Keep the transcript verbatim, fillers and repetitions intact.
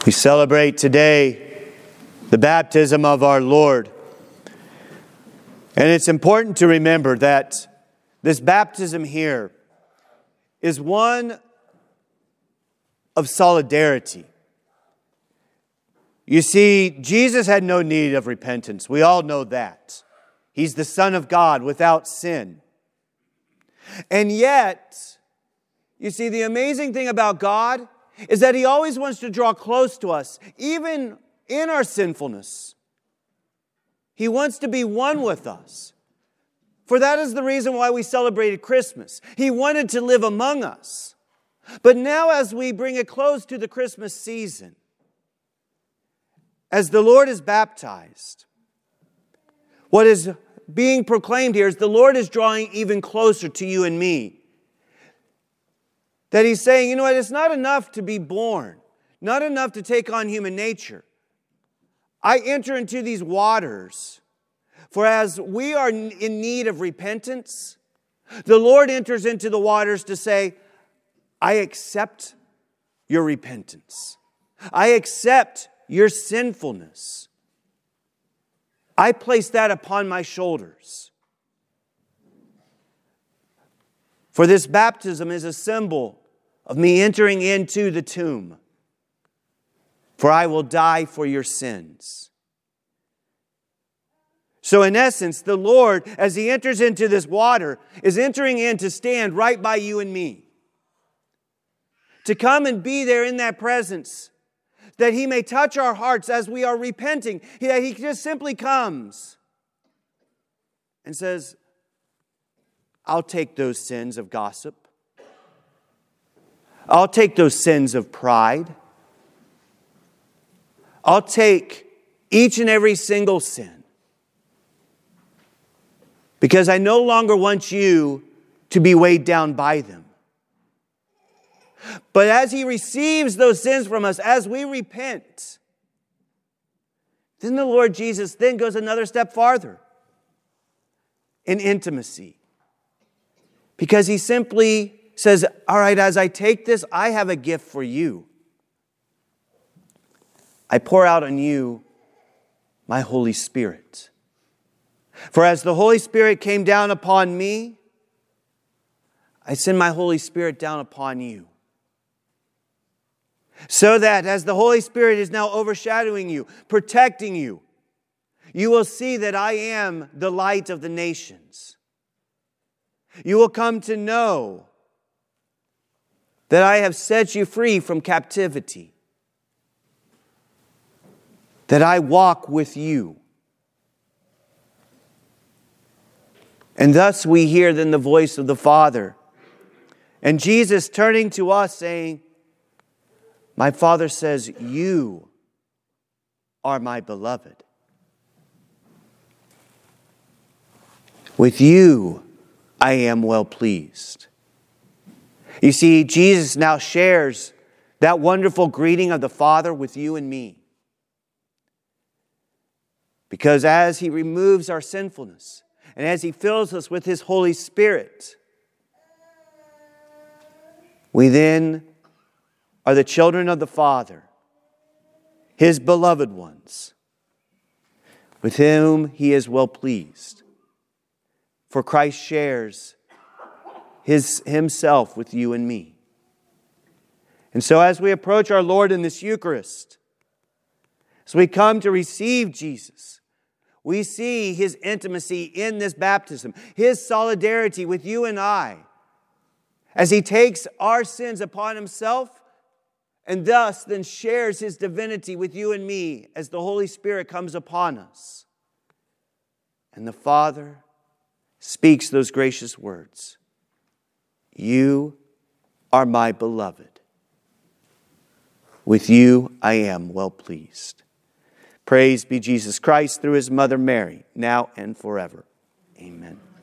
We celebrate today the baptism of our Lord. And it's important to remember that this baptism here is one of solidarity. You see, Jesus had no need of repentance. We all know that. He's the Son of God without sin. And yet, you see, the amazing thing about God is that He always wants to draw close to us, even in our sinfulness. He wants to be one with us. For that is the reason why we celebrated Christmas. He wanted to live among us. But now as we bring it close to the Christmas season, as the Lord is baptized, what is being proclaimed here is the Lord is drawing even closer to you and me. That He's saying, you know what, it's not enough to be born, not enough to take on human nature. I enter into these waters, for as we are in need of repentance, the Lord enters into the waters to say, I accept your repentance. I accept your sinfulness. I place that upon my shoulders. For this baptism is a symbol of me entering into the tomb. For I will die for your sins. So in essence, the Lord, as He enters into this water, is entering in to stand right by you and me. To come and be there in that presence, that He may touch our hearts as we are repenting. He, he just simply comes and says, I'll take those sins of gossip. I'll take those sins of pride. I'll take each and every single sin. Because I no longer want you to be weighed down by them. But as He receives those sins from us, as we repent, then the Lord Jesus then goes another step farther in intimacy. Because He simply says, all right, as I take this, I have a gift for you. I pour out on you my Holy Spirit. For as the Holy Spirit came down upon me, I send my Holy Spirit down upon you. So that as the Holy Spirit is now overshadowing you, protecting you, you will see that I am the light of the nations. You will come to know that I have set you free from captivity. That I walk with you. And thus we hear then the voice of the Father. And Jesus turning to us saying, my Father says, you are my beloved. With you I am well pleased. You see, Jesus now shares that wonderful greeting of the Father with you and me. Because as He removes our sinfulness, and as He fills us with His Holy Spirit, we then are the children of the Father, His beloved ones, with whom He is well pleased. For Christ shares His, Himself with you and me. And so as we approach our Lord in this Eucharist, as we come to receive Jesus, we see His intimacy in this baptism, His solidarity with you and I, as He takes our sins upon Himself and thus then shares His divinity with you and me as the Holy Spirit comes upon us. And the Father speaks those gracious words. You are my beloved. With you I am well pleased. Praise be Jesus Christ through His mother Mary, now and forever. Amen.